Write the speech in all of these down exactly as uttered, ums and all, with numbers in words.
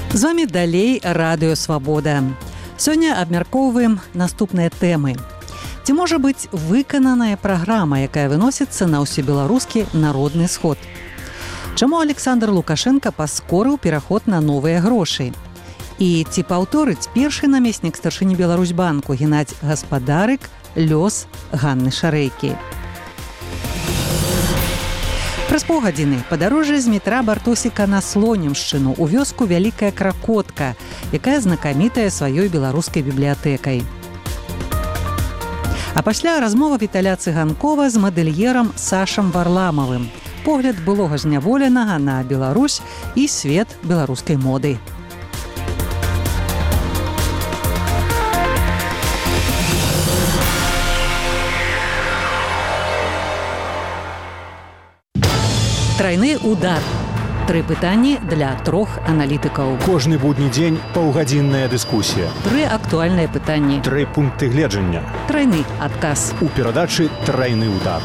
З вами далей Радыё Свабода. Сёння абмяркоўваем наступныя тэмы. Ці можа быць выкананая праграма, якая выносіцца на ўсебеларускі народны сход? Чаму Александр Лукашенко паскорыў пераход на новыя грошы? І ці паўторыць першы намеснік старшыні Беларусьбанку Геннадзь Гаспадарык лёс Ганны Шарэйкі? Праз паўгадзіны падарожжа з метра Бартосіка на Слонімшчыну у вёску Вялікая Кракотка, якая знакамітая сваёй беларускай бібліятэкай. А пасля размова Віталя Цыганкова з мадэльерам Сашам Варламавым. Погляд былога зняволенага на Беларусь і свет беларускай моды. Трайны удар. Тры пытанні для трох аналітыкаў. Кожны будні дзень паўгадзінная дыскусія. Тры актуальныя пытанні. Тры пункты гледжання. Трайны адказ. У перадачы «Трайны удар».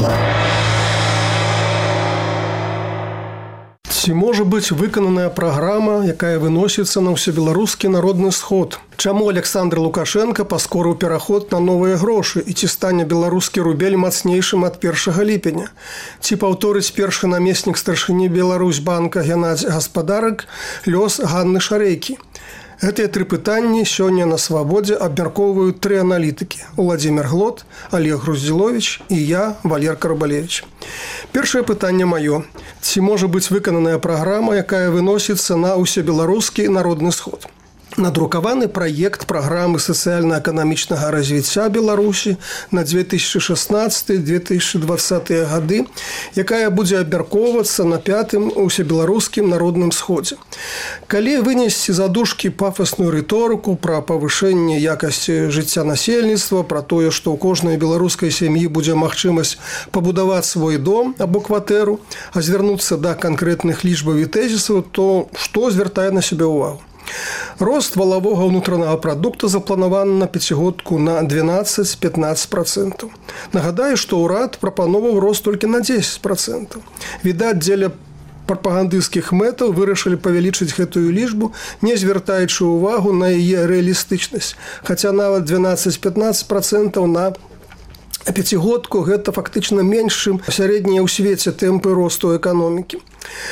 Ці можа быць выкананая праграма, якая выносіцца на ўсебеларускі народны сход? Чаму Александр Лукашенко паскорыў пераход на новыя грошы і ці стане беларускі рубель мацнейшым ад першага ліпеня? Ці паўторыць першы намеснік старшыні Беларусьбанка Геннадзь Гаспадарык лёс Ганны Шарэйкі? Гэтыя тры пытанні сёння на Свабодзе абмяркоўваюць тры аналітыкі: Уладзімир Глот, Олег Груздзіловіч і я, Валер Карабалевіч. Першае пытанне маё. Ці можа быць выкананая праграма, якая выносіцца на ўсебеларускі народны сход? Надрукаваны праект праграмы сацыяльна-эканамічнага развіцця Беларусі на две тысячи шестнадцатый - две тысячи двадцатыя гады, якая будзе абмяркоўвацца на пятым усебеларускім народным сходзе. Калі вынесці задушкі пафасную рыторыку пра павышэнне якасці жыцця насельніцтва, пра тое, што ў кожнай беларускай сям'і будзе магчымасць пабудаваць свой дом або кватэру, а звярнуцца да канкрэтных лічбаў і тэзісаў, то што звяртае на сябе ўвагу? Рост валавога ўнутранага прадукта запланаваны на пяцігодку на двенаццаць - пятнаццаць процентаў. Нагадаю, што ўрад прапановаў рост толькі на дзесяць процентаў. Відаць, дзеля прапагандысцкіх мэтаў вырашылі павялічыць гэтую лічбу, не звяртаючы ўвагу на яе рэалістычнасць. Хаця нават двенаццаць - пятнаццаць процентаў на пяцігодку гэта фактычна менш, чым сярэднія ў свеце тэмпы росту эканомікі.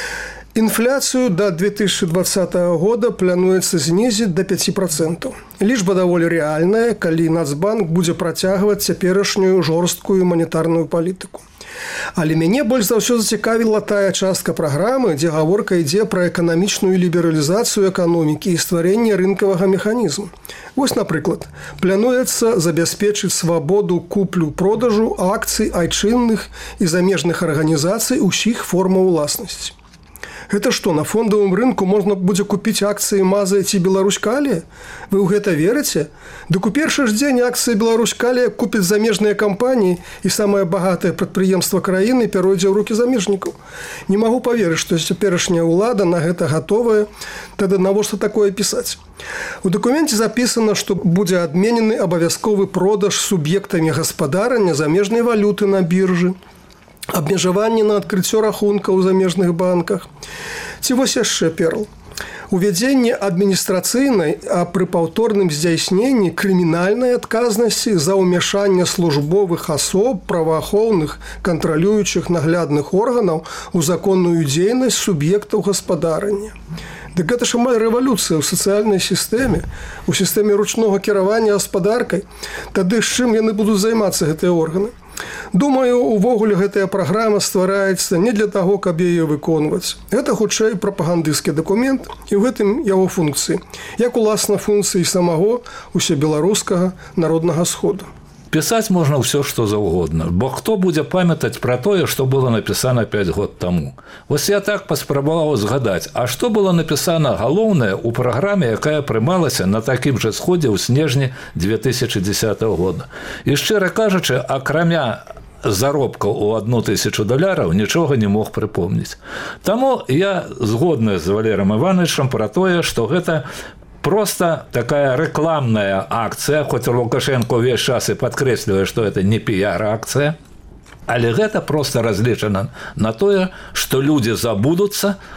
Інфляцыю да две тысячи двадцатого года плануецца знізіць да пяці процентаў. Лічба даволі рэальная, калі Нацбанк будзе працягваць цяперашнюю жорсткую манетарную палітыку. Але мяне больш за ўсё зацікавіла тая частка праграмы, дзе гаворка ідзе пра эканамічную лібералізацыю эканомікі і стварэнне рынкавага механізму. Вось, напрыклад, плануецца забяспечыць свабоду куплю-продажу акцый айчынных і замежных арганізацый усіх формаў уласнасці. Гэта што, на фондавым рынку можна будзе купіць акцыі Маза ці Беларусь-Калія? Вы ў гэта верыце? Дык у першы ж дзень акцыі Беларусь-Калія купяць замежныя кампаніі і самае багатае прадпрыемства краіны пяройдзе ў рукі замежнікаў. Не магу паверыць, што цяперашняя ўлада на гэта гатовая, тады навошта такое пісаць? У дакуменце запісана, што будзе адменены абавязковы продаж суб'ектамі гаспадарання замежнай валюты на біржы, абмежаванне на адкрыццё рахунка ў замежных банках. Ці вось яшчэ перл. Увядзенне адміністрацыйнай, а пры паўторным здзяйсненні крымінальнай адказнасці за ўмяшанне службовых асоб, праваахоўных, кантралюючых наглядных органаў у законную дзейнасць суб'ектаў гаспадарання. Дык гэта ж амаль рэвалюцыя ў сацыяльнай сістэме, у сістэме ручнога кіравання гаспадаркай. Тады з чым яны будуць займацца, гэтыя органы? Думаю, увогуле гэтая праграма ствараецца не для таго, каб яе выконваць. Гэта хутчэй прапагандысцкі дакумент і ў гэтым яго функцыі, як уласна функцыі самого усебеларускага народнага сходу. Пісаць можна ўсё, што заўгодна, бо хто будзе памятаць пра тое, што было напісана пяць год таму. Вось я так паспрабаваў згадаць, а што было напісана галоўнае ў праграме, якая прымалася на такім жа сходзе ў снежні две тысячи дзесятого года. І шчыра кажучы, акрамя заробкаў у одну тысячу даляраў нічога не мог прыпомніць. Таму я згодны з Валером Івановичем пра тое, што гэта просто такая рекламная акция, хоть Лукашенко весь час и подкресливает, что это не пиар-акция, але гэта просто разлічана на тое, што людзі забудуцца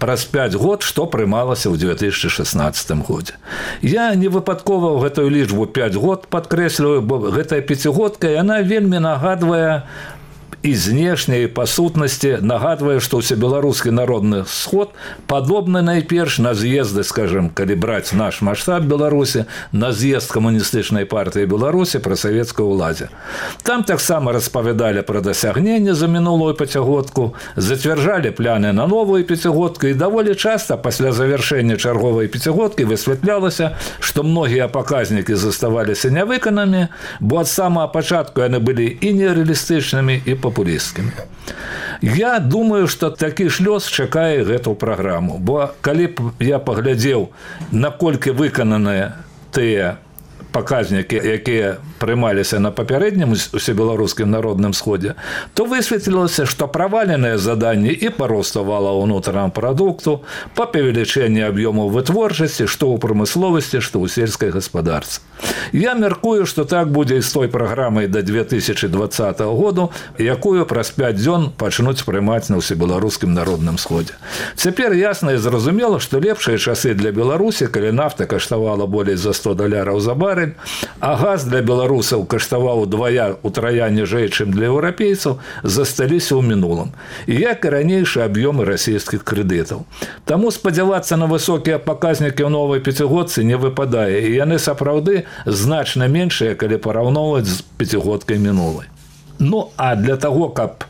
праз пяць год, што прымалася ў две тысячи шестнадцатым годзе. Я не выпадкова гэтую лічбу пяць год падкрэсліваю, бо гэтая пяцігодка, яна вельмі нагадвае і знешне, і па сутнасці нагадвае, што ўсебеларускі народны сход падобны найперш на з'езды, скажем, калі браць наш маштаб Беларусі, на з'езд камуністычнай партыі Беларусі пры савецкай уладзе. Там таксама распавядалі пра дасягненні за мінулую пяцігодку, зацвярджалі пляны на новую пяцігодку, і даволі часта пасля завяршэння чарговай пяцігодкі высвятлялася, што многія паказнікі заставаліся нявыканамі, бо ад самага пачатку яны былі і нерэалістычнымі, і популісткімі. Я думаю, што такі ж лёс чакае гэту праграму, бо калі б я паглядзеў, наколькі выкананыя тыя паказнікі, якія прымаліся на папярэднім усебеларускім народным сходзе, то высветлілася, што праваленыя заданні і па росту валового ўнутранага прадукту, па павелічэнні аб'ёмаў вытворчасці, што ў прамысловасці, што ў сельскай гаспадарцы. Я мяркую, што так будзе і з той праграмай да две тысячи двадцатого году, якую праз пяць дзён пачнуць прымаць на ўсебеларускім народным сходзе. Цяпер ясна і зразумела, што лепшыя часы для Беларусі, калі нафта каштавала болей за сто даляраў за барэль, а газ для беларусаў каштаваў удвая утрая ніжэй, чым для еўрапейцаў, засталіся ў мінулым. І як і ранейшыя аб'ёмы расійскіх крэдытаў. Таму спадзявацца на высокія паказнікі ў новай пяцігодцы не выпадае, і яны сапраўды значна меншыя, калі параўноўваць з пяцігодкай мінулай. Ну, а для таго, каб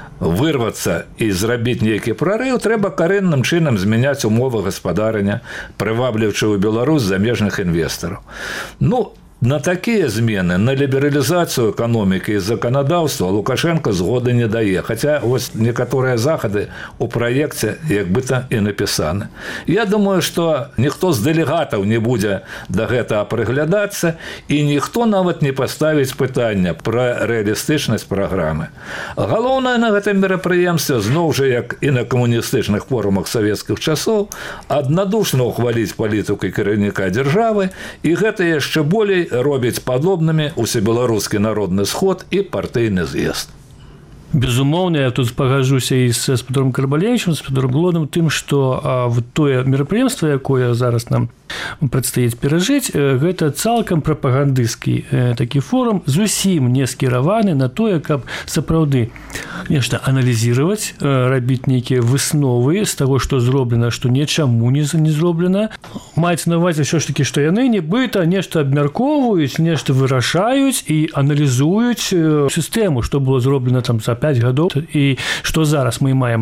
вырвацца і зрабіць нейкі прарыў, трэба карэнным чынам змяняць умовы гаспадарання, прывабліваючы ў Беларусь замежных інвестараў. Ну, на такія змены, на лібералізацыю эканомікі і заканадаўства Лукашенко згоды не дае, хаця вось некаторыя захады ў праекце як быта і напісаны. Я думаю, што ніхто з дэлегатаў не будзе да гэтага прыглядацца, і ніхто нават не паставіць пытання пра рэалістычнасць праграмы. Галоўнае на гэтым мерапрыемстве, зноў жа, як і на камуністычных форумах савецкіх часоў, аднадушна ўхваліць палітыку кіраўніка дзяржавы, і гэта яшчэ болей робіць падобнымі усебеларускі народны сход і партыйны з'езд. Безумоўна, я тут пагажуся і з спадором Карбалевічем, з спадором Глодам, тым, што а, тое мерапрыемства, якое зараз нам прадстаіць перажыць, гэта цалкам прапагандысцкі э, такі форум, зусім не скіраваны на тое, каб сапраўды нешта аналізировать, э, рабіць нейкія высновы з таго, што зроблена, што нечаму не, не зроблена. Маецца на ўвазе ўсё ж такі, што яны нібыта нешта абмяркоўваюць, нешта вырашаюць і аналізуюць э, сістэму, што было зроблена там за пять гадоў і што зараз мы маем.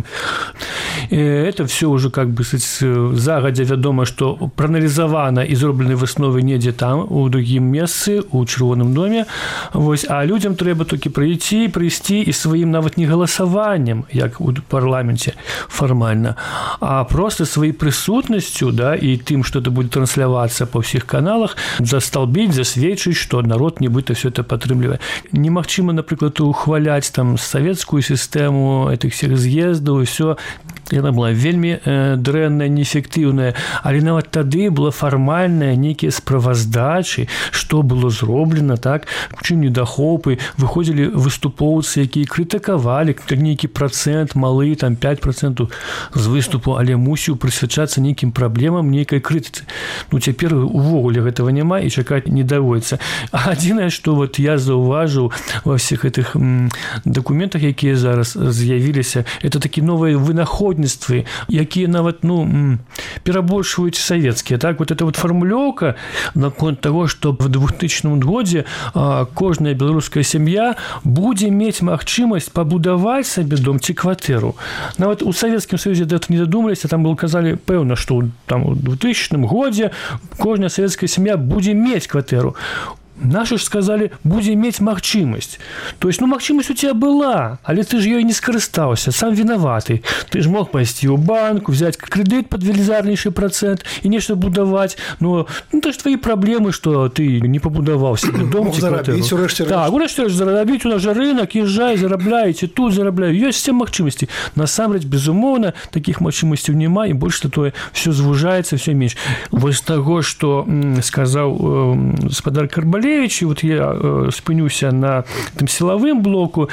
Э, это все ўжо как бы загадзя вядома, што прааналізавана і зроблены высновы недзе там, у другім месцы, у Чырвоным доме. Вось, а людзям трэба толькі прыйти, прыйсці і сваім нават не галасаваннем, як у парламенце фармальна, а просто сваёй прысутнасцю, да, і тым, што это будзе транслявацца па ўсіх каналах, засталбіць, засведчыць, што народ нібыта все это падтрымлівае. Немагчыма, напрыклад, ухваляць там савецкую сістэму этих всех з'ездаў і ўсё. Яна была вельмі э, дрэнная, неэфектыўная, але нават тады была фармальная нейкія справаздачы, што было зроблена, так, чым недахопы, выходзілі выступоўцы, якія крытыкавалі нейкі працэнт малы, там пять процентаў з выступу, але мусіў прысвячацца нейкім праблемам, нейкай крытыцы. Ну, цяпер увогуле гэтага няма і чакаць не даводіцца. А адзінае, што вот я заўважыў ва ўсіх гэтых м, дакументах, якія зараз з'явіліся, это такі новыя вынаходніцтвы, якія нават, ну, перабольшваюць савецкія, так, вот эта вот формулёўка наконт таго, што в двухтысячным годзе а, кожная беларуская сям'я будзе мець магчымасць пабудаваць сабе дом ці кватэру. Нават у Савецкім Саюзе да этого не дадумаліся, там было казалі, пэўна, што там у двухтысячным годзе кожная савецкая сям'я будзе мець кватэру. Наши ж сказали, будзе мець магчымасць. То есть, ну, магчымасць у тебя была, але ты ж ёй не скарыстаўся, сам вінаваты. Ты ж мог пайсці ў банк, взять крэдыт под велізарнейшы процент і нешта будаваць. Но ну, это ж твои праблемы, што ты не пабудаваў себе дом ці кватэру. Так, урэшце зарабіць, у нас жа рынок, езжай, зарабляйце, тут зарабляю. Ёсць все магчымасці. Насамрэч, безумоўна, такіх магчымасцяў няма, і больш тое, все звужаецца, все менш. Вось таго, што м, сказаў э, спадар Карбалевич, и вот я э, спынюся на этом силовым блоку,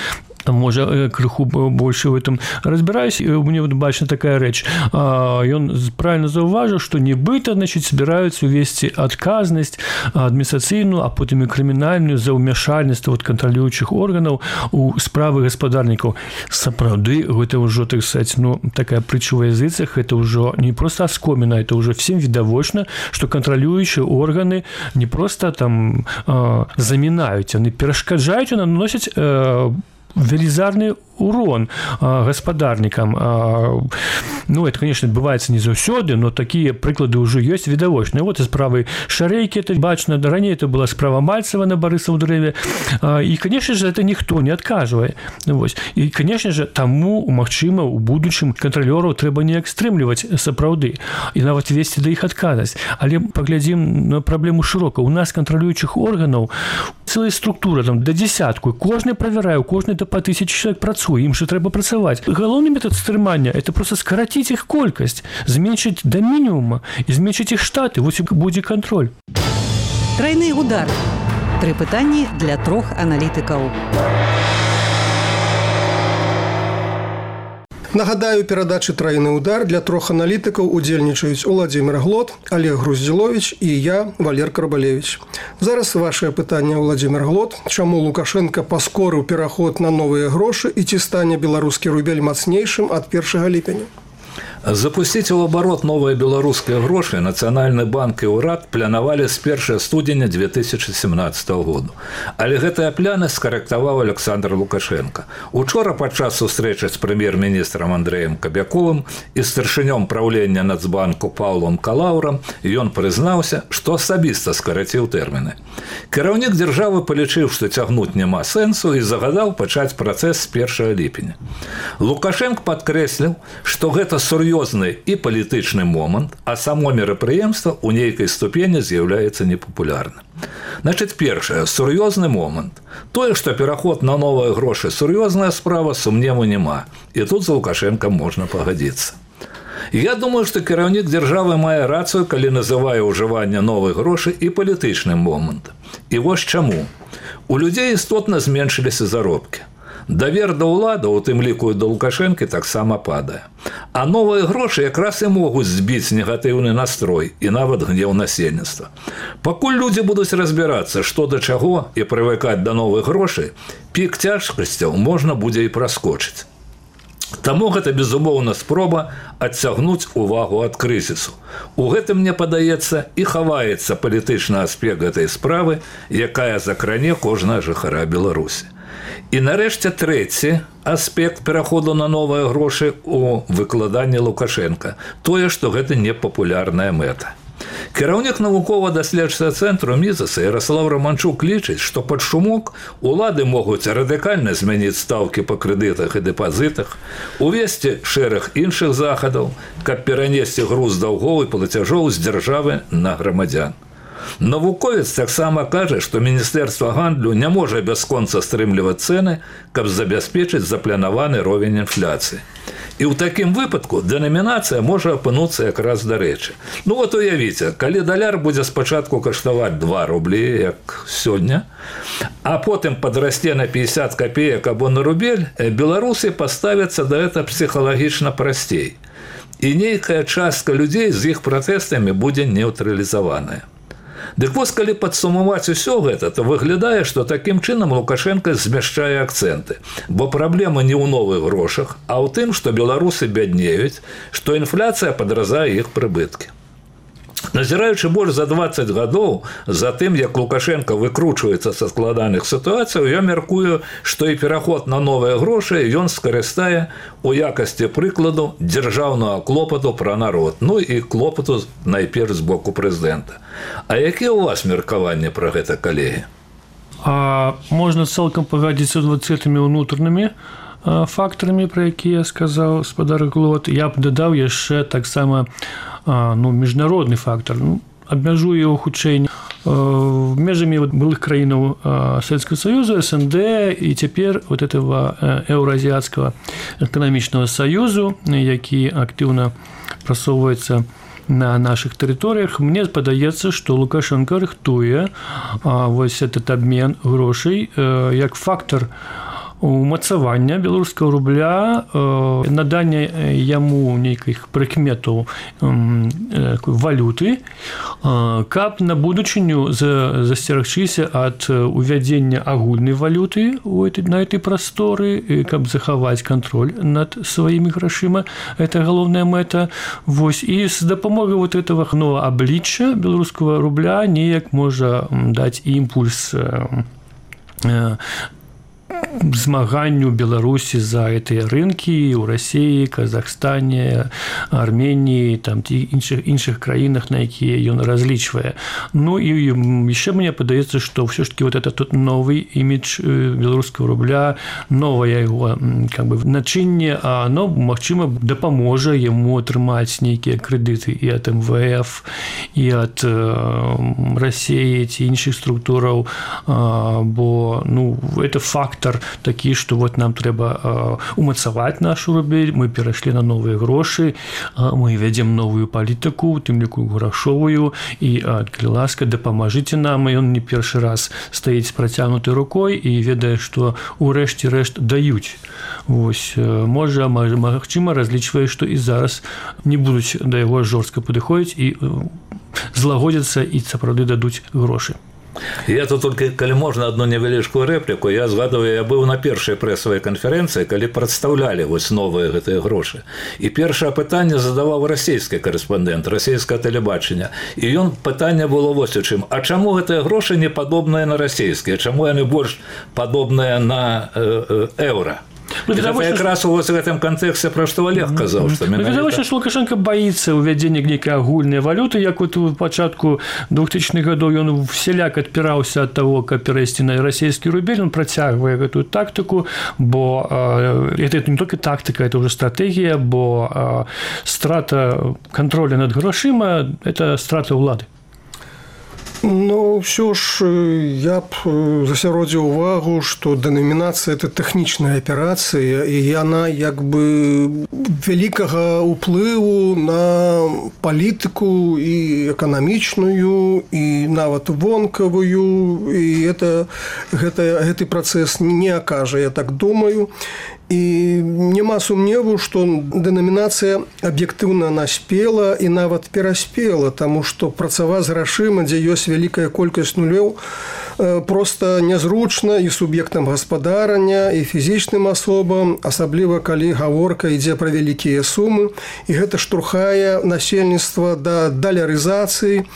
можа крыху больше в этом разбираюсь, мне вот бачна такая рэч. Ён правильно заўважыў, што нібыта, значит, збіраюцца увесці адказнасць адміністрацыйную, а потым і крымінальную за ўмяшальніцтва вот кантралюючых органаў у справы гаспадарнікаў. Сапраўды, гэта ўжо, так сказать, ну, такая притча во языцах, это ўжо не просто оскомина, это уже всем відавочна, што кантралюючыя органы не просто там замінаюць, яны перашкаджаюць, наносяць велізарны урон гаспадарнікам. Ну, это, конечно, адбываецца не заўсёды, но такія прыклады ўжо ёсць відавочныя. Вот і справы Шарэйкі, это бачна, раней это была справа Мальцева на Барысаў дрэве. І, конечно же, это ніхто не адказвае. Вось. І, конечно же, таму, магчыма, у будучым кантралёраў трэба не экстрэмліваць сапраўды і нават весці да іх адказнасць. Але паглядзім на праблему шырока. У нас кантралюючых органаў цэлая структура, там, да дзесятку. Кожны правярае, кожны да па тысячы чалавек працуе, ім же трэба працаваць. Галоўны метад стрымання – это просто скараціць іх колькасць, зменшыць да мінімума і зменшыць іх штаты. Вось і будзе кантроль. Трайны удар. Тры пытанні для трох аналітыкаў. Нагадаю, перадачы «Трайны удар» для трох аналітыкаў удзельнічаюць Уладзімір Глот, Олег Груздзіловіч і я, Валер Карбалевіч. Зараз вашае пытанне, Уладзімір Глот. Чаму Лукашенко паскорыў пераход на новыя грошы і ці стане беларускі рубель мацнейшым ад першага ліпеня? Запусціць у абарот новыя беларускія грошы Нацыянальны банк і ўрад планавалі з першага студзеня две тысячы семнаццатага году. Але гэтыя пляны скарэктаваў Александр Лукашенко. Учора падчас сустрэчы з прэм'ер-міністрам Андрэем Кабяковым і старшынём праўлення Нацбанку Паўлом Калаўрам ён прызнаўся, што асабіста скараціў тэрміны. Кіраўнік дзяржавы палічыў, што цягнуць няма сэнсу і загадаў пачаць працэс з першага ліпеня. Лукашенко падкрэсліў, што гэта сур'ёзна і палітычны момант, а само мерапрыемства ў нейкай ступені з'яўляецца непапулярным. Значыць, першае, сур'ёзны момант. Тое, што пераход на новыя грошы сур'ёзная справа, сумневу няма. І тут за Лукашенко можна пагадзіцца. Я думаю, што кіраўнік дзяржавы мае рацыю, калі называе ўжыванне новых грошай і палітычным момантам. І вось чаму. У людзей істотна зменшыліся заробкі. Давер да ўлады, у тым ліку і да Лукашэнкі, таксама падае. А новыя грошы якраз і могуць збіць негатыўны настрой і нават гнеў насельніцтва. Пакуль людзі будуць разбірацца, што да чаго і прывыкаць да новых грошай, пік цяжкасцяў можна будзе і праскочыць. Таму гэта, безумоўна, спроба адцягнуць увагу ад крызісу. У гэтым, мне падаецца, і хаваецца палітычны аспект гэтай справы, якая закране кожнага жыхара Беларусі. І нарэшце трэці аспект пераходу на новыя грошы у выкладанні Лукашенка. Тое, што гэта непапулярная мэта. Кіраўнік навукова-даследчага цэнтру Мізаса Ярослав Романчук лічыць, што пад шумок улады могуць радыкальна змяніць стаўкі па крэдытах і дэпазітах, увесці шэраг іншых захадаў, каб перанесці груз даўгоў і плацяжоў з дзяржавы на грамадзян. Навуковец таксама кажа, што Міністэрства гандлю не можа бясконца стрымліваць цэны, каб забяспечыць запланаваны ровень інфляцыі. І ў такім выпадку дэнамінацыя можа апынуцца якраз дарэчы. Ну вот уявіце, калі даляр будзе спачатку каштаваць два рублі, як сёння, а потым падрасце на пятьдесят копеек або на рубель, беларусы паставяцца да гэта псіхалагічна прасцей. І нейкая частка людзей з іх пратэстамі будзе нейтралізаваная. Дык вось, калі падсумаваць усё гэта, то выглядае, што такім чынам Лукашенко змяшчае акцэнты. Бо праблема не ў новых грошах, а ў тым, што беларусы бяднеюць, што інфляцыя падразае іх прыбыткі. Назіраючы больш за дваццаць гадоў за тым, як Лукашенко выкручваецца са складаных сітуацый, я мяркую, што і пераход на новыя грошы ён скарыстае у якасці прыкладу дзяржаўнага клопату пра народ, ну і клопату найперш з боку прэзідэнта. А якія ў вас меркаванні пра гэта, калегі? А можна цалкам пагадзіцца з гэтымі ўнутранымі фактарамі, пра якія сказаў гаспадар Глот. Я б дадаў яшчэ таксама ну, міжнародны фактор. Ну, абмяжую яго хутчэй межамі былых краінаў Савецкага Саюзу, эс эн дэ і цяпер вот этого еўразіяцкага эканамічнага саюзу, які актыўна прасоўваецца на наших тэрыторыях. Мне падаецца, што Лукашенко рыхтуе вось этот абмен грошай як фактор умацавання беларускага рубля, надання яму нейкіх прыкметаў валюты, каб на будучыню засцерагчыся ад увядзення агульнай валюты на этой прасторы, каб захаваць кантроль над сваімі грашыма. Это галоўная мэта. Вось. І з дапамогай вот этого нового аблічча беларускага рубля неяк можа даць імпульс змаганню Беларусі за гэтыя рынкі ў Расіі, Казахстане, Арменіі, там ці іншых іншых краінах, на якія ён разлічвае. Ну і яшчэ мне падаецца, што ўсё ж таки вот этот новы імідж беларускага рубля, новае яго как бы начынне, оно магчыма дапаможа яму атрымаць нейкія крэдыты і ад эм вэ эф, і ад Расіі ці іншых структураў, бо ну это фактор такі, што вот нам трэба умацаваць наш рубель, мы перайшлі на новыя грошы, мы вядзем новую палітыку, у тым ліку грашовую, і калі ласка, дапамажыце нам, і ён не першы раз стаіць з працягнутай рукой і ведае, што урэшце рэшт даюць. Вось, можа, магчыма, разлічвае, што і зараз не будуць да яго жорстка падыходзіць і злагодзяцца і сапраўды дадуць грошы. Я тут только, калі можна, одну невялічкую рэпліку. Я згадываю, я быў на першай прэсавай канферэнцыі, калі прадстаўлялі вось новыя гэтыя грошы. І першае пытанне задаваў расійскі карэспандэнт, расійскае тэлебачання. І ён пытанне было вось у чым. А чаму гэтыя грошы не падобныя на расійскія? Чаму яны больш падобныя на э, э, еўра? Ну, якраз у гэтым кантэксце, пра што Олег казаў, што менавіта... Ну, відавочна, што Лукашенко баіцца ўвядзення нейкай агульнай валюты, як вот у пачатку двухтысячных гадоў ён всяляк адпіраўся ад таго, каб перайсці на расійскі рубель, ён працягвае гэтую тактыку, бо э, это не толькі тактыка, это ўжо стратэгія, бо э, страта контроля над грошыма – это страта ўлады. Ну, ўсё ж я б засяродзіў увагу, што дэнамінацыя – это тэхнічная аперацыя, і яна як бы вялікага ўплыву на палітыку і эканамічную, і нават вонкавую, і это, гэта, гэты працэс не акажа, я так думаю. І няма сумневу, што дэнамінацыя аб'ектыўна наспела і нават пераспела, таму што працаваць з грашыма, дзе ёсць вялікая колькасць нулёў, проста нязручна і суб'ектам гаспадарання, і фізічным асобам, асабліва калі гаворка ідзе пра вялікія сумы, і гэта штурхае насельніцтва да далярызацыі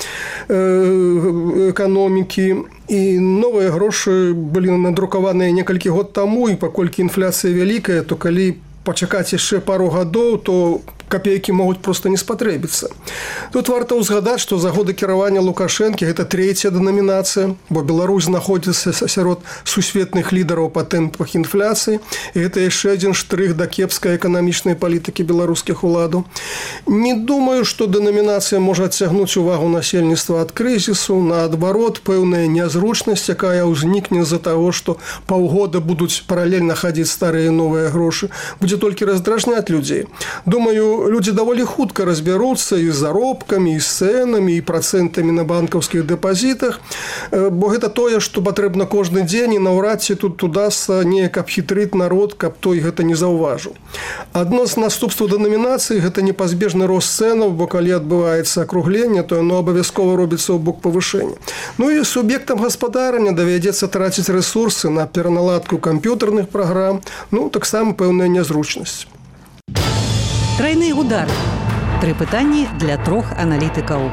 эканомікі. І новыя грошы былі надрукаваныя некалькі год таму, і паколькі інфляцыя вялікая, то калі пачакаць яшчэ пару гадоў, то капейкі могуць проста не спатрэбіцца. Тут варта ўзгадаць, што за годы кіравання Лукашэнкі гэта трэцяя дэнамінацыя, бо Беларусь знаходзіцца сярод сусветных лідараў па тэмпах інфляцыі, і гэта яшчэ адзін штрых да кепскай эканамічнай палітыкі беларускіх уладаў. Не думаю, што дэнамінацыя можа адцягнуць увагу насельніцтва ад крызісу, наадварот, пэўная нязручнасць, якая ўзнікне з-за таго, што паўгода будуць паралельна хадзіць старыя і новыя грошы, будзе толькі раздражняць людзей. Думаю, людзі даволі хутка разбяруцца і з заробкамі, і з цэнамі, і працэнтамі на банкаўскіх дэпазітах, бо гэта тое, што патрэбна кожны дзень, і наўрад ці тут удасца неяк абхітрыць народ, каб той гэта не заўважыў. Адно з наступстваў дэнамінацыі – гэта непазбежны рост цэнаў, бо калі адбываецца акругленне, то яно абавязкова робіцца ў бок павышэння. Ну і суб'ектам гаспадарання давядзецца траціць рэсурсы на пераналадку камп'ютарных праграм, ну, таксама пэўная нязручнасць. Трайны удар. Тры пытанні для трох аналітыкаў.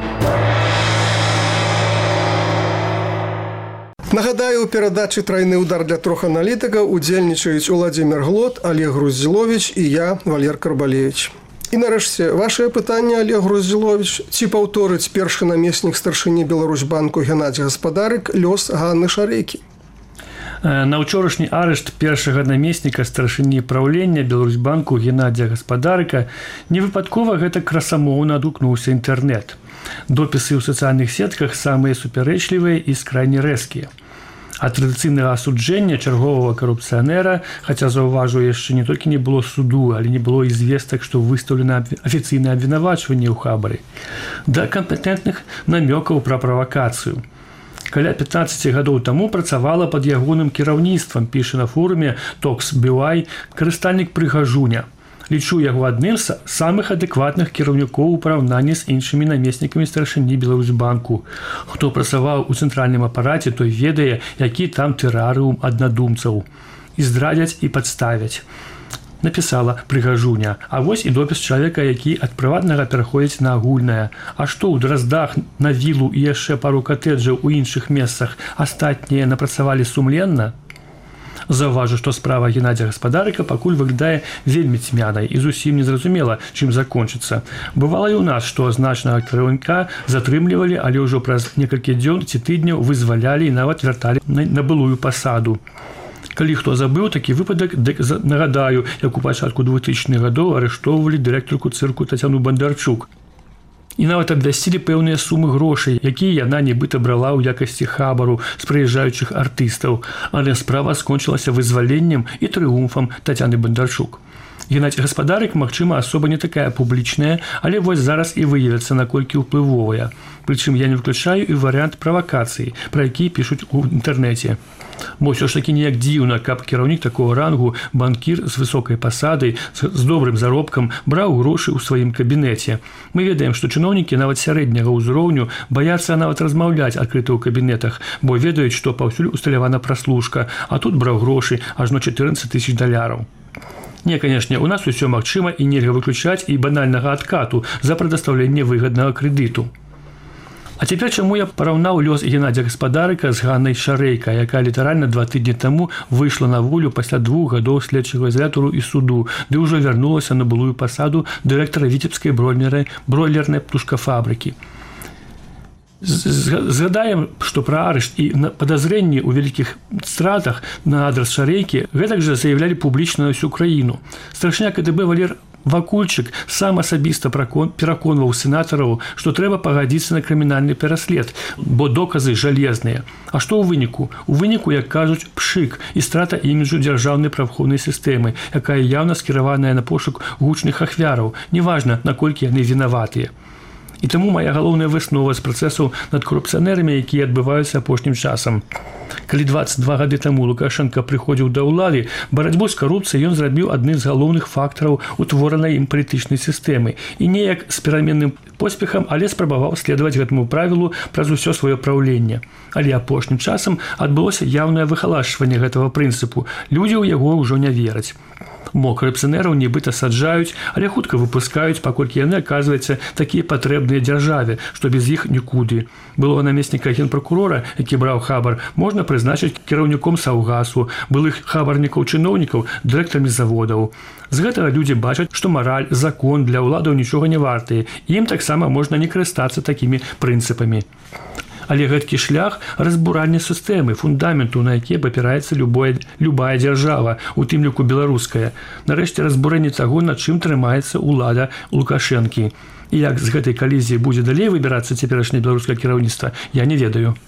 Нагадаю, у перадачы «Трайны удар» для трох аналітыкаў удзельнічаюць Уладзімір Глот, Олег Груздзіловіч і я, Валер Карбалевіч. І нарэшце, вашае пытанне, Олег Груздзіловіч, ці паўторыць першы намеснік старшыні Беларусьбанку Геннадзій Гаспадарык лёс Ганны Шарэйкі? На ўчорашні арышт першага намесніка старшыні праўлення Беларусьбанку Геннадзія Гаспадарыка невыпадкова гэта красамоўна адгукнуўся інтэрнэт. Допісы ў сацыяльных сетках самыя супярэчлівыя і скрайне рэзкія. А традыцыйнага асуджэння чарговага карупцыянера, хаця, заўважу, яшчэ не толькі не было суду, але не было і звестак, што выстаўлена афіцыйнае абвінавачванне ў хабары, да кампетэнтных намёкаў пра правакацыю. каля пятнаццаць гадоў таму працавала пад ягоным кіраўніцтвам, піша на форуме Токс Бівай карыстальнік Прыгажуня. Лічу яго адным з самых адэкватных кіраўнікоў у параўнанні з іншымі намеснікамі старшыні Беларусьбанку. Хто працаваў у цэнтральным апараце, той ведае, які там тэрарыум аднадумцаў. І здрадзяць, і падставяць. Напісала Прыгажуня. А вось і допіс чалавека, які ад прыватнага пераходзіць на агульнае. А што ў Драздах, на вілу і яшчэ пару катэджаў у іншых месцах астатнія напрацавалі сумленна? Заўважу, што справа Геннадзя Гаспадарыка пакуль выглядае вельмі цьмянай і зусім незразумела, чым закончыцца. Бывала і ў нас, што значнага кіраўніка затрымлівалі, але ўжо праз некалькі дзён ці тыдняў вызвалялі і нават вярталі на, на былую пасаду. Калі хто забыў такі выпадак, дык нагадаю, як у пачатку двухтысячных гадоў арыштоўвалі дырэктарку цырку Тацяну Бандарчук. І нават абвясцілі пэўныя сумы грошай, якія яна нібыта брала ў якасці хабару з прыязджаючых артыстаў, але справа скончылася вызваленнем і трыумфам Тацяны Бандарчук. Геннадзь Гаспадарык, магчыма, асоба не такая публічная, але вось зараз і выявіцца, наколькі ўплывовая. Прычым я не выключаю і варыянт правакацыі, пра які пішуць у інтэрнэце. Бо ўсё ж такі неяк дзіўна, каб кіраўнік такого рангу, банкір з высокай пасадай, з, з добрым заробкам, браў грошы ў сваім кабінеце. Мы ведаем, што чыноўнікі нават сярэдняга ўзроўню баяцца нават размаўляць адкрыта ў кабінетах, бо ведаюць, што паўсюль усталявана праслужка, а тут браў грошы ажно чатырнаццаць тысяч даляраў. Не, канешне, у нас усё магчыма і нельга выключаць і банальнага адкату за прадастаўленне выгаднага крэдыту. А цяпер чаму я параўнаў лёс Геннадзя Гаспадарыка з Ганнай Шарэйка, якая літаральна два тыдні таму выйшла на волю пасля двух гадоў следчага ізалятару і суду, ды ўжо вярнулася на былую пасаду дырэктара віцебскай бройлернай птушкафабрыкі. Згадаем, што пра арышт і падазрэнні ў вялікіх стратах на адрас Шарэйкі гэтак жа заявлялі публічна на ўсю краіну. Старшыня ка дэ бэ Валер Вакульчык сам асабіста пераконваў сенатараў, што трэба пагадзіцца на крымінальны пераслед, бо доказы жалезныя. А што ў выніку? У выніку, як кажуць, пшык і страта іміджу дзяржаўнай праваахоўнай сістэмы, якая яўна скіраваная на пошук гучных ахвяраў, неважна, наколькі яны вінаватыя. І таму моя галоўная выснова з працэсаў над корупцыянерамі, якія адбываюцца апошнім часам. Калі дваццаць два гады таму Лукашенко прыходзіў да ўлады, барацьбу з карупцыяй ён зрабіў адным з галоўных фактараў утворанай ім палітычнай сістэмы і неяк з пераменным поспехам, але спрабаваў следаваць гэтаму правілу праз усё сваё праўленне. Але апошнім часам адбылося яўнае выхалашванне гэтага прынцыпу. Людзі ў яго ўжо не вераць. Мо карупцыянераў нібыта саджаюць, але хутка выпускаюць, паколькі яны, аказваецца, такія патрэбныя дзяржаве, што без іх нікуды. Былога намесніка генпракурора, які браў хабар, можна прызначыць кіраўніком Саўгасу, былых хабарнікаў-чыноўнікаў дырэктарамі заводаў. З гэтага людзі бачаць, што мараль, закон для ўладаў нічога не вартыя, і ім таксама можна не карыстацца такімі прынцыпамі. Але гэткі шлях разбурання сістэмы, фундаменту, на які абапіраецца любое, любая дзяржава, у тым ліку беларуская. Нарэшце разбурэнне таго, на чым трымаецца ўлада Лукашэнкі. І як з гэтай калізіі будзе далей выбірацца цяперашняе беларускае кіраўніцтва, я не ведаю.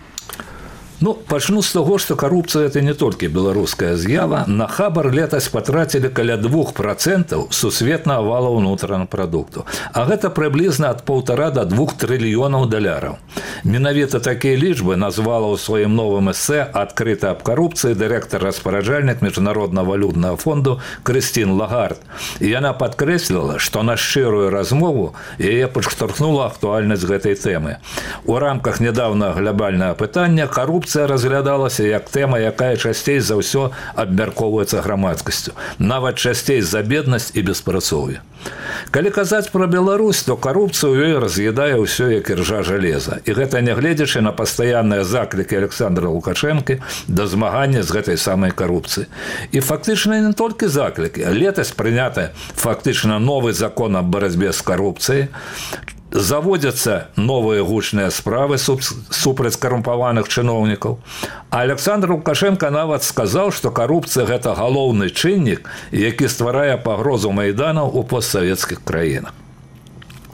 Ну, пачну з таго, што карупцыя – это не толькі беларуская з'ява. На хабар летась патрацілі каля двух працэнтаў сусветнага вала ўнутранага прадукту. А гэта прыблізна ад паўтара да двух трыльёнаў даляраў. Менавіта такія лічбы назвала ў сваім новым эсэ адкрыта аб карупцыі дырэктар-распараджальнік Міжнароднага валютнага фонду Крыстін Лагард. І яна падкрэсліла, што на шчырую размову яе падштурхнула актуальнасць гэтай тэмы. У рамках нядаўнага глобальнага пытання карупцыя разглядалася як тэма, якая часцей за ўсё абмяркоўваецца грамадскасцю, нават часцей за беднасць і беспрацоўе. Калі казаць пра Беларусь, то карупцыя ў ёй раз'ядае ўсё як іржа жалеза. І гэта нягледзячы на пастаянныя заклікі Александра Лукашэнкі да змагання з гэтай самай карупцыі. І фактычна не толькі заклікі. Летась прыняты фактычна новы закон аб барацьбе з карупцыяй, заводзяцца новыя гучныя справы супраць карумпаваных чыноўнікаў. А Александр Лукашенко нават сказаў, што карупцыя – гэта галоўны чыннік, які стварае пагрозу Майдану ў постсавецкіх краінах.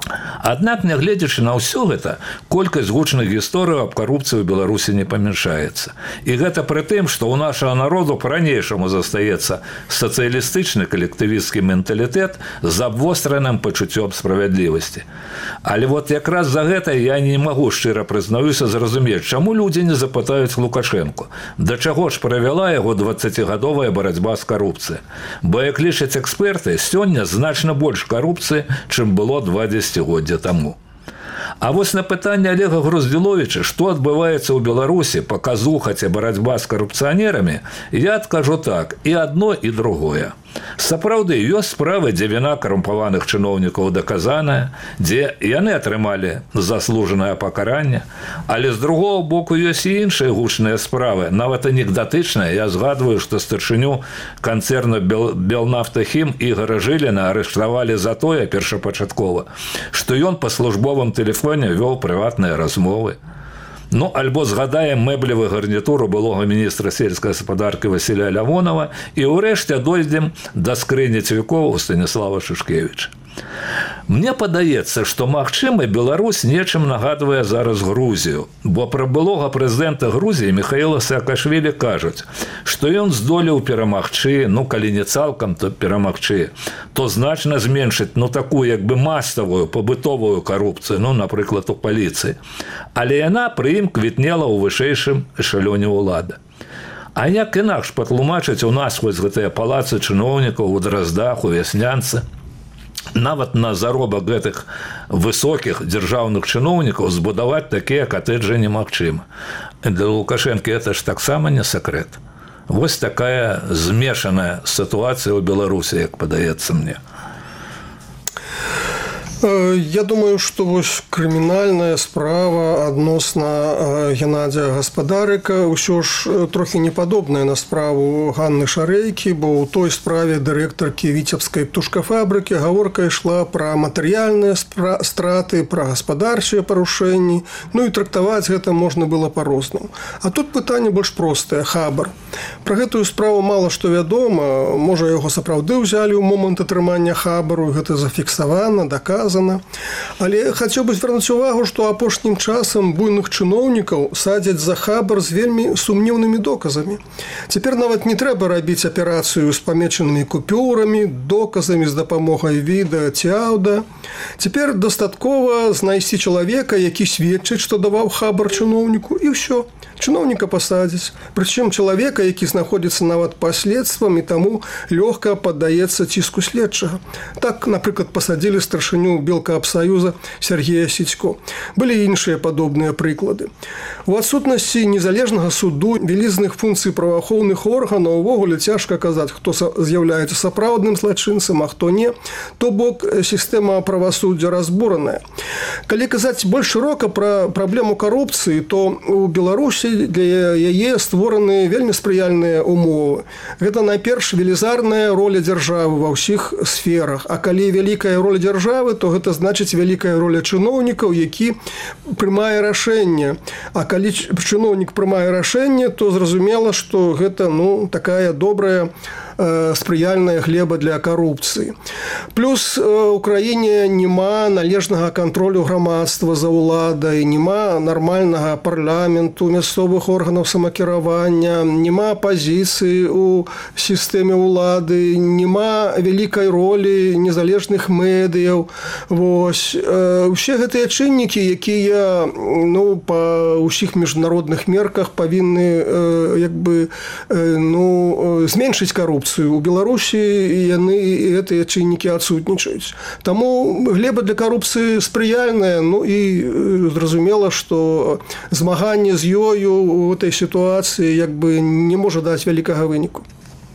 Аднак, нягледзячы на ўсё гэта, колькасць гучных гісторыяў аб карупцыі ў Беларусі не памяншаецца. І гэта пры тым, што ў нашага народу па-ранейшаму застаецца сацыялістычны калектывісцкі менталітэт з абвостраным пачуццём справядлівасці. Але вот якраз за гэта я не магу, шчыра прызнаюся, зразумець, чаму людзі не запытаюць Лукашэнку, да чаго ж правяла яго дваццацігадовая барацьба з карупцыяй. Бо, як лічаць эксперты, сёння значна больш карупцыі, чым было два дзесяцігоддзя таму. А вось на пытанне Олега Груздзіловіча, што адбываецца ў Беларусі, паказуха ці барацьба з карупцыянерамі, я адкажу так, і адно, і другое. Сапраўды, ёсць справы, дзе віна карумпаваных чыноўнікаў даказаная, дзе яны атрымалі заслужанае пакаранне, але з другого боку ёсць і іншыя гучныя справы, нават анекдатычныя. Я згадваю, што старшыню канцэрну «Белнафтахім» Ігора Жыліна арыштавалі за тое першапачаткова, што ён па службовым тэлефоне вёў прыватныя размовы. Ну, альбо згадаем мэблевую гарнітуру былога міністра сельскай гаспадаркі Васіля Лявонова і ўрэшце дойдзем да скрыні цвікоў Станіслава Шушкевіча. Мне падаецца, што, магчыма, Беларусь нечым нагадвае зараз Грузію, бо пра былога прэзідэнта Грузіі Міхаіла Саакашвілі кажуць, што ён здолеў перамагчы, ну, калі не цалкам, то перамагчы, то значна зменшыць, ну, такую, як бы масавую, пабытовую карупцыю, ну, напрыклад, у паліцыі. Але яна пры ім квітнела ў вышэйшым эшалёне ўлады. А як інакш патлумачыць у нас вось гэтыя палацы чыноўнікаў у Драздах, у Вяснянцы? Нават на заробак гэтых высокіх дзяржаўных чыноўнікаў збудаваць такія катэджы немагчыма. Для Лукашэнкі это ж таксама не сакрэт. Вось такая змешаная сітуацыя ў Беларусі, як падаецца мне. Я думаю, што вось крымінальная справа адносна Геннадзія Гаспадарыка ўсё ж трохі не падобная на справу Ганны Шарэйкі, бо ў той справе дырэктаркі віцебскай птушкафабрыкі гаворка ішла пра матэрыяльныя страты, пра гаспадарчыя парушэнні, ну і трактаваць гэта можна было па-рознаму. А тут пытанне больш простае, хабар. Пра гэтую справу мала што вядома, можа яго сапраўды ўзялі ў момант атрымання хабару, гэта зафіксавана, даказана. Але хацеў бы звярнуць увагу, што апошнім часам буйных чыноўнікаў садзяць за хабар з вельмі сумнеўнымі доказамі. Цяпер нават не трэба рабіць аперацыю з памечанымі купюрамі, доказамі з дапамогай відэа ці аўда. Цяпер дастаткова знайсці чалавека, які сведчыць, што даваў хабар чыноўніку, і ўсё. Чыноўніка пасадзяць. Прычым чалавека, які знаходзіцца нават па следствам і таму лёгка паддаецца ціску следчага. Так, напрыклад, пасадзілі старшыню Белкаапсаюза Сергея Сідзько. Былі іншыя падобныя прыклады. У адсутнасці незалежнага суду, вялізных функцый праваахоўных органаў увогуле цяжка казаць, хто з'яўляецца сапраўдным злачынцам, а хто не. То бок сістэма правасуддзя разбураная. Калі казаць больш шырока пра праблему карупцыі, то у Беларусі для яе створаны вельмі спрыяльныя умовы. Гэта найперш велізарная роля дзяржавы ва ўсіх сферах. А калі вялікая роля дзяржавы, то гэта значыць вялікая роля чыноўнікаў, які прымае рашэнне. А калі чыноўнік прымае рашэнне, то зразумела, што гэта ну, такая добрая спрыяльная глеба для карупцыі. Плюс у краіне няма належнага кантролю грамадства за ўладай, няма нармальнага парламенту, мясцовых органаў самакіравання, няма апазіцыі у сістэме ўлады, няма вялікай ролі незалежных медыяў. Вось. Усе гэтыя чыннікі, якія ну, па ўсіх міжнародных мерках павінны як бы, ну, зменшыць карупцыю. У Беларусі яны гэтыя чыннікі адсутнічаюць. Таму глеба для карупцыі спрыяльная, ну і зразумела, што змаганне з ёю у этой сітуацыі як бы не можа даць вялікага выніку.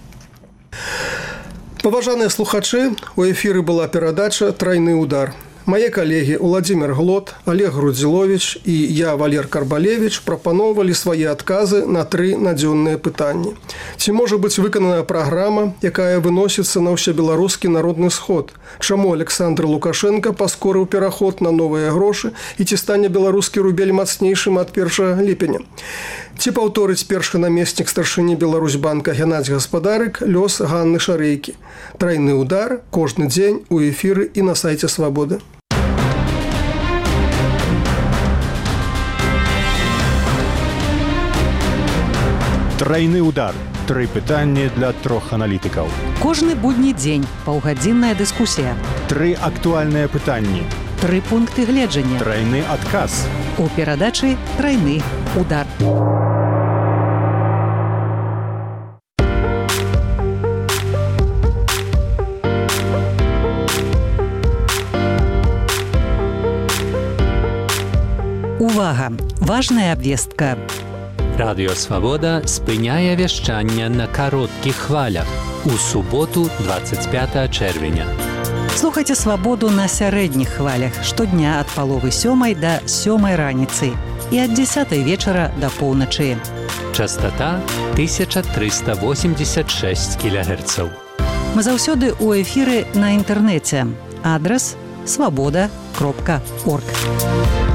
Паважаныя слухачы, у эфіры была перадача «Трайны удар». Мае калегі Уладзімір Глот, Олег Груздзіловіч і я, Валер Карбалевіч, прапаноўвалі свае адказы на тры надзённыя пытанні. Ці можа быць выкананая праграма, якая выносіцца на ўсебеларускі народны сход? Чаму Александр Лукашенко паскорыў пераход на новыя грошы і ці стане беларускі рубель мацнейшым ад першага ліпеня? Ці паўторыць першы намеснік старшыні Беларусьбанка Геннадзь Гаспадарык лёс Ганны Шарэйкі? Трайны удар кожны дзень у эфіры і на сайце Свабоды. Трайны удар. Тры пытанні для трох аналітыкаў. Кожны будні дзень паўгадзінная дыскусія. Тры актуальныя пытанні. Тры пункты гледжання. Трайны адказ. У перадачы «Трайны удар». Увага! Важная абвестка. Радыё Свабода спыняе вяшчанне на кароткіх хвалях у суботу двадцать пятого чэрвеня. Слухайце «Свабоду» на сярэдніх хвалях штодня ад паловы сёмай да сёмай раніцы і ад дзесятай вечара да поўначы. Частота тысяча триста восемьдесят шесть килогерцаў. Мы заўсёды ў эфіры на інтэрнэце. Адрас свабода кропка орг.